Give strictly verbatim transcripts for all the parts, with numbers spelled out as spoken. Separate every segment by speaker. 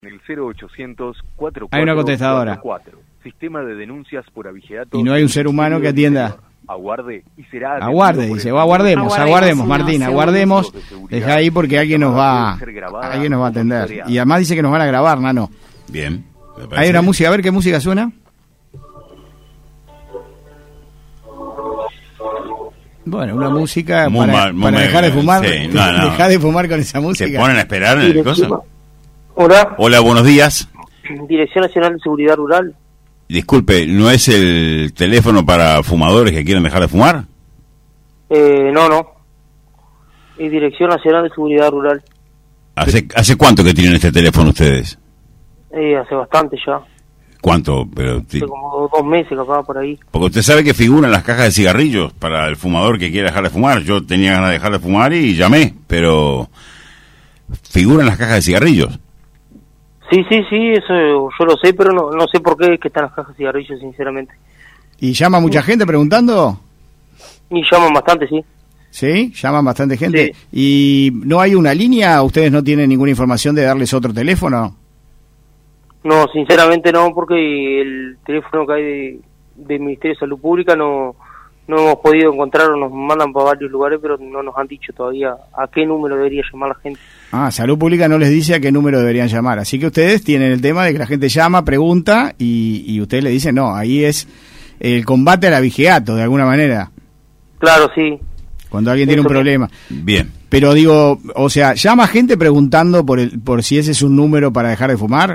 Speaker 1: El cero ochocientos cuatro
Speaker 2: Hay una contestadora.
Speaker 1: Sistema de denuncias por abigeato.
Speaker 2: Y no hay un ser humano que atienda.
Speaker 1: Aguarde y será
Speaker 2: Aguarde, dice, o aguardemos, aguardemos, aguardemos Martín, aguardemos. Deja ahí porque alguien nos va, alguien nos va a atender. Y además dice que nos van a grabar, Nano.
Speaker 3: Bien.
Speaker 2: Hay una música, a ver qué música suena. Bueno, una música
Speaker 3: muy
Speaker 2: para,
Speaker 3: mal, muy
Speaker 2: para
Speaker 3: mal,
Speaker 2: dejar de fumar.
Speaker 3: Sí, no, no.
Speaker 2: Dejar de fumar con esa música.
Speaker 3: ¿Se ponen a esperar en el cosa?
Speaker 4: Hola.
Speaker 3: Hola, buenos días.
Speaker 4: Dirección Nacional de Seguridad Rural.
Speaker 3: Disculpe, ¿no es el teléfono para fumadores que quieren dejar de fumar?
Speaker 4: Eh, no, no. Es Dirección Nacional de Seguridad Rural.
Speaker 3: ¿Hace, ¿Hace cuánto que tienen este teléfono ustedes?
Speaker 4: Eh, hace bastante ya.
Speaker 3: ¿Cuánto? Pero
Speaker 4: hace como dos meses capaz por ahí.
Speaker 3: Porque usted sabe que figuran las cajas de cigarrillos para el fumador que quiere dejar de fumar. Yo tenía ganas de dejar de fumar y llamé, pero figuran las cajas de cigarrillos.
Speaker 4: Sí, sí, sí, eso yo lo sé, pero no, no sé por qué es que están las cajas de cigarrillos, sinceramente.
Speaker 2: ¿Y llama mucha gente preguntando?
Speaker 4: Y llaman bastante, sí.
Speaker 2: ¿Sí? ¿Llaman bastante gente?
Speaker 4: Sí.
Speaker 2: ¿Y no hay una línea? ¿Ustedes no tienen ninguna información de darles otro teléfono?
Speaker 4: No, sinceramente no, porque el teléfono que hay de, del Ministerio de Salud Pública no, no hemos podido encontrar, o nos mandan para varios lugares, pero no nos han dicho todavía a qué número debería llamar la gente. Ah,
Speaker 2: Salud Pública no les dice a qué número deberían llamar, así que ustedes tienen el tema de que la gente llama, pregunta, y, y ustedes le dicen, no, ahí es el combate al abigeato, de alguna manera.
Speaker 4: Claro, sí.
Speaker 2: Cuando alguien tiene un problema.
Speaker 3: Bien.
Speaker 2: Pero digo, o sea, ¿llama gente preguntando por el, por si ese es un número para dejar de fumar?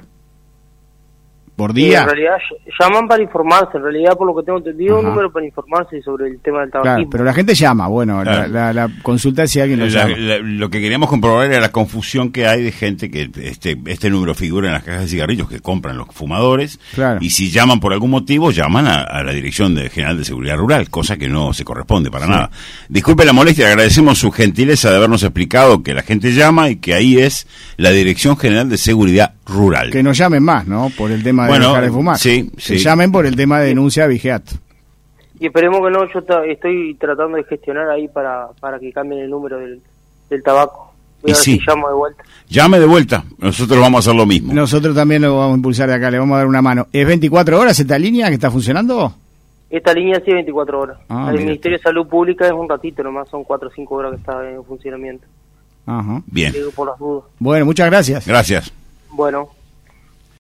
Speaker 2: ¿Por día?
Speaker 4: Sí, en realidad llaman para informarse, en realidad por lo que tengo entendido, un número para informarse sobre el tema del tabaquismo.
Speaker 2: Claro, pero la gente llama, bueno,
Speaker 3: claro.
Speaker 2: la, la, la consulta es si alguien lo
Speaker 3: la,
Speaker 2: llama.
Speaker 3: La, lo que queríamos comprobar era la confusión que hay de gente que este este número figura en las cajas de cigarrillos que compran los fumadores,
Speaker 2: claro.
Speaker 3: Y si llaman por algún motivo, llaman a, a la Dirección de General de Seguridad Rural, cosa que no se corresponde para sí. nada. Disculpe la molestia, agradecemos su gentileza de habernos explicado que la gente llama y que ahí es la Dirección General de Seguridad Rural.
Speaker 2: Que no llamen más, ¿no? Por el tema de
Speaker 3: bueno,
Speaker 2: dejar de fumar.
Speaker 3: Sí,
Speaker 2: que
Speaker 3: sí.
Speaker 2: llamen por el tema de denuncia de abigeato.
Speaker 4: Y esperemos que no, yo ta, estoy tratando de gestionar ahí para, para que cambien el número del, del tabaco. Voy
Speaker 3: y
Speaker 4: a ver
Speaker 3: sí.
Speaker 4: si llamo de vuelta.
Speaker 3: Llame de vuelta, nosotros vamos a hacer lo mismo.
Speaker 2: Nosotros también lo vamos a impulsar de acá, le vamos a dar una mano. ¿Es veinticuatro horas esta línea que está funcionando?
Speaker 4: Esta línea sí es veinticuatro horas.
Speaker 2: Ah,
Speaker 4: el
Speaker 2: mira.
Speaker 4: Ministerio de Salud Pública es un ratito nomás, son cuatro o cinco horas que está en funcionamiento.
Speaker 2: Ajá.
Speaker 3: Bien.
Speaker 4: Digo por las dudas.
Speaker 2: Bueno, muchas gracias.
Speaker 3: Gracias.
Speaker 4: Bueno.